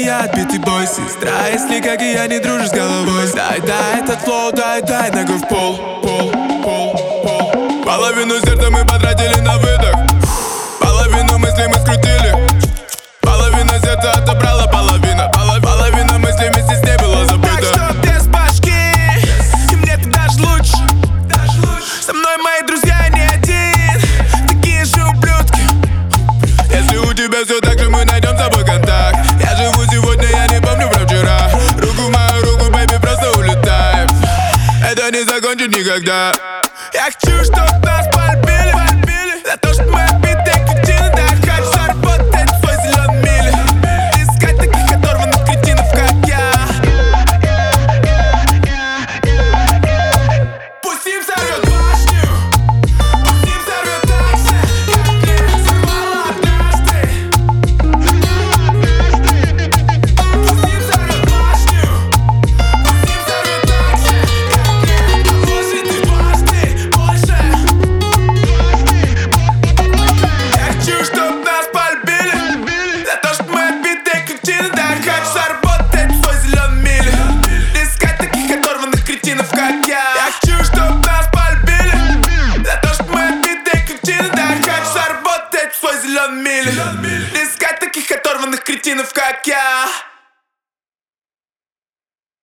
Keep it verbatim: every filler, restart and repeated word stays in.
не я, отбитый бой, сестра. Если как и я не дружишь с головой, дай, дай этот флоу, дай, дай ногу в пол, пол, пол, пол. Половину сердца мы потратили на выдох, половину мыслей мы скрутили. Половина сердца отобрала половина, половина мыслей вместе с ней была забыта. Так что без башки, и мне ты даже лучше. Со мной мои друзья не один, такие же ублюдки. Если у тебя все так же, мы найдем с тобой контакт. Я живу сегодня, я не помню про вчера. Руку в мою руку, бэйби, просто улетаем. Это не закончит никогда. Я хочу, что